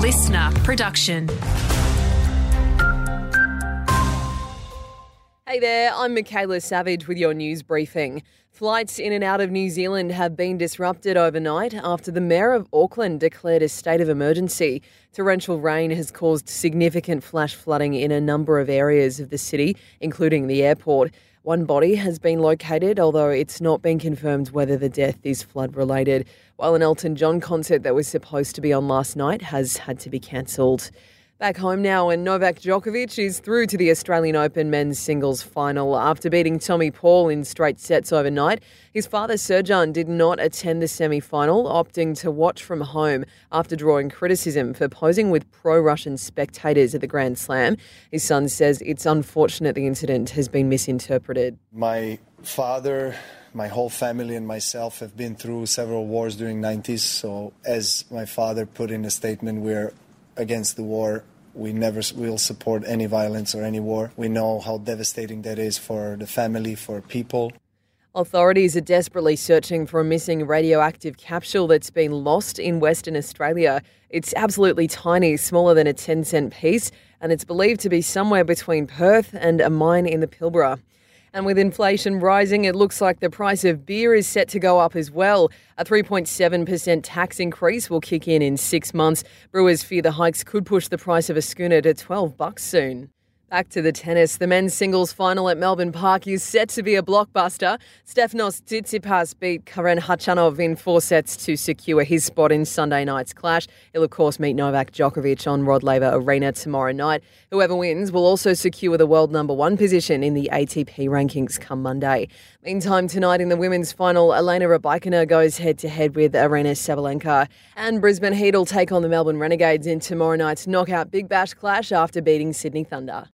listener production. Hey there, I'm Michaela Savage with your news briefing. Flights in and out of New Zealand have been disrupted overnight after the Mayor of Auckland declared a state of emergency. Torrential rain has caused significant flash flooding in a number of areas of the city, including the airport. One body has been located, although it's not been confirmed whether the death is flood-related, while an Elton John concert that was supposed to be on last night has had to be cancelled. Back home now, and Novak Djokovic is through to the Australian Open men's singles final after beating Tommy Paul in straight sets overnight. His father, Serjan, did not attend the semi-final, opting to watch from home after drawing criticism for posing with pro-Russian spectators at the Grand Slam. His son says it's unfortunate the incident has been misinterpreted. My father, my whole family and myself have been through several wars during the 90s. So as my father put in a statement, we're against the war. We never will support any violence or any war. We know how devastating that is for the family, for people. Authorities are desperately searching for a missing radioactive capsule that's been lost in Western Australia. It's absolutely tiny, smaller than a 10-cent piece, and it's believed to be somewhere between Perth and a mine in the Pilbara. And with inflation rising, it looks like the price of beer is set to go up as well. A 3.7% tax increase will kick in 6 months. Brewers fear the hikes could push the price of a schooner to $12 soon. Back to the tennis. The men's singles final at Melbourne Park is set to be a blockbuster. Stefanos Tsitsipas beat Karen Khachanov in 4 sets to secure his spot in Sunday night's clash. He'll, of course, meet Novak Djokovic on Rod Laver Arena tomorrow night. Whoever wins will also secure the world number 1 position in the ATP rankings come Monday. Meantime, tonight in the women's final, Elena Rybakina goes head-to-head with Aryna Sabalenka. And Brisbane Heat will take on the Melbourne Renegades in tomorrow night's knockout Big Bash clash after beating Sydney Thunder.